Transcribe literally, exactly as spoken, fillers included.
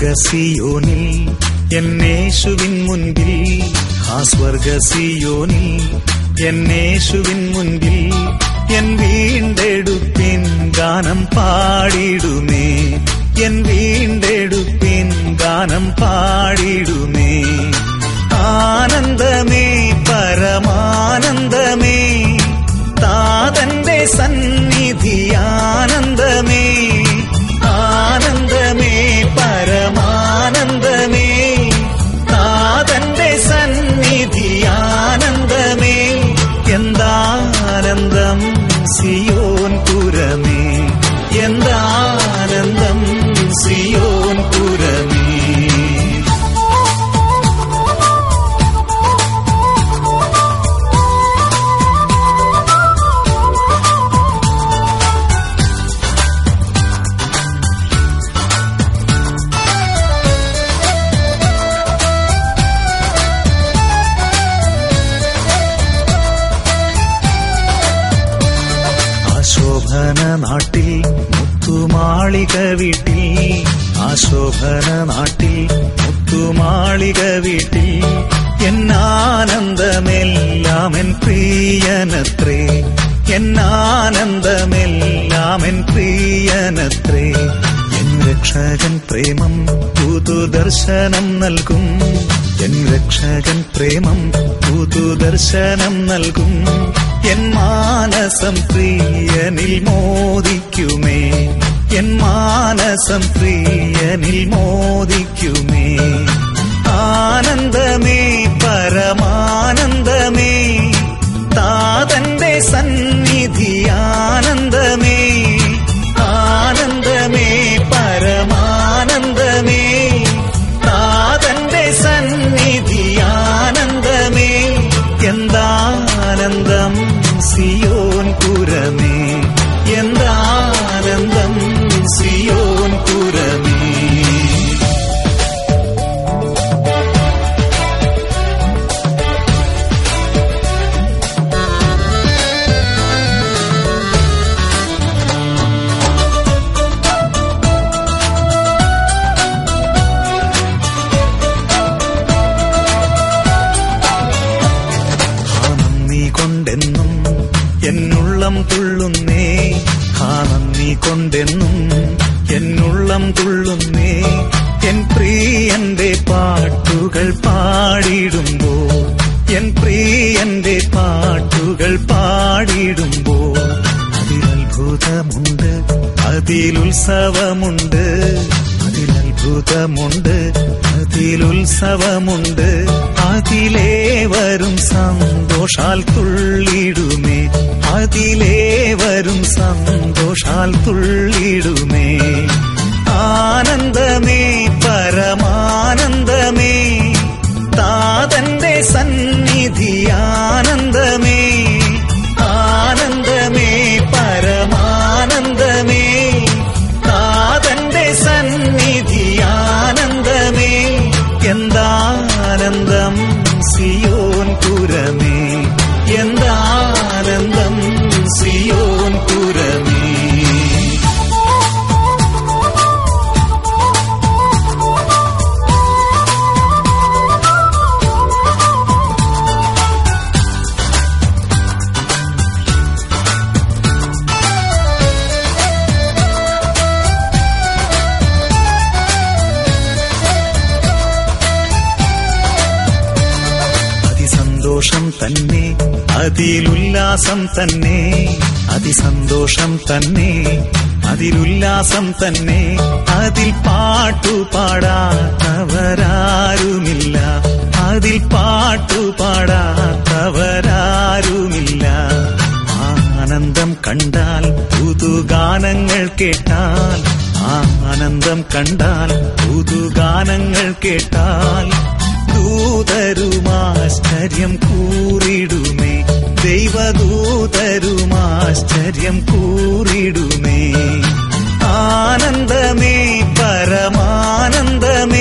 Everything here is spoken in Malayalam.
സ്വർഗസിയോനിൽ എന്നേശുവിൻ മുൻപിൽ, ആ സ്വർഗസിയോനിൽ എന്നേശുവിൻ മുൻപിൽ എൻ വീണ്ടെടുപ്പിൻ ഗാനം പാടിടുമേ, എൻ വീണ്ടെടുപ്പിൻ ഗാനം പാടിടുമേ. ആനന്ദമേ പരമാനന്ദമേ, താതന്റെ സന്നിധി ആനന്ദമേ, ആനന്ദമേ പരമാനന്ദമേ, താതന്റെ സന്നിധി ആനന്ദമേ. എന്താനന്ദം സിയോൻ പുരമേ, എന്താനന്ദം സിയോൻ പുരമേ. ശോഭന നാട്ടിൽ മുത്തുമാളിക വീട്ടിൽ, ആ ശോഭന നാട്ടിൽ മുത്തുമാളിക വീട്ടിൽ എന്നാനന്ദമെല്ലാം എൻ പ്രിയനത്രേ, എന്നാനന്ദമെല്ലാം എൻ പ്രിയനത്രേ. എൻ രക്ഷകൻ പ്രേമം പുതുദർശനം നൽകും, എൻ രക്ഷകൻ പ്രേമം പുതുദർശനം നൽകും. എൻ മാനസം പ്രിയനിൽ മോദിക്കുമേ, എൻ മാനസം പ്രിയനിൽ മോദിക്കുമേ. ആനന്ദമേ പരമാനന്ദമേ, താതന്റെ സന്നിധി ആനന്ദമേ, ആനന്ദമേ പരമാനന്ദമേ, താതന്റെ സന്നിധി ആനന്ദമേ. എന്താനന്ദം സിയോൻ പുരമേ, എന്താനന്ദം സിയോൻ പുരമേ. കൊണ്ടെന്നും എന്നുള്ളം തുള്ളുന്നേ, ആ നന്ദി കൊണ്ടെന്നും എന്നുള്ളം തുള്ളുന്നേ. എൻ പ്രിയന്റെ പാട്ടുകൾ പാടിടുമ്പോൾ, എൻ പ്രിയന്റെ പാട്ടുകൾ പാടിടുമ്പോൾ അതിലത്ഭുതമുണ്ട്, അതിലുത്സവമുണ്ട്, അതിലത്ഭുതമുണ്ട്, അതിലുത്സവമുണ്ട്. അതിലേവരും സന്തോഷാൽ തുള്ളിടുമേ, അതിലേവരും സന്തോഷാൽ തുള്ളിടുമേ. ആനന്ദമേ പരമാനന്ദമേ, താതന്റെ സന്നിധി ആനന്ദമേ, ആനന്ദമേ പരമാനന്ദമേ, താതന്റെ സന്നിധി ആനന്ദമേ. എന്താനന്ദം സിയോൻ പുരമേ, എന്താനന്ദം സിയോൻ പുരമേ. അതിസന്തോഷം തന്നെ, അതിലുല്ലാസം തന്നെ, അതിസന്തോഷം തന്നെ, അതിലുല്ലാസം തന്നെ. അതിൽ പാട്ടുപാടാത്തവരാരുമില്ല, അതിൽ പാട്ടുപാടാത്തവരാരുമില്ല. ആനന്ദം കണ്ടാൽ പുതുഗാനങ്ങൾ കേട്ടാൽ, ആനന്ദം കണ്ടാൽ പുതുഗാനങ്ങൾ കേട്ടാൽ ദൂതരുമാശ്ചര്യം കൂറിടുമേ, ദൈവദൂതരുമാശ്ചര്യം കൂറിടുമേ. ആനന്ദമേ പരമാനന്ദമേ,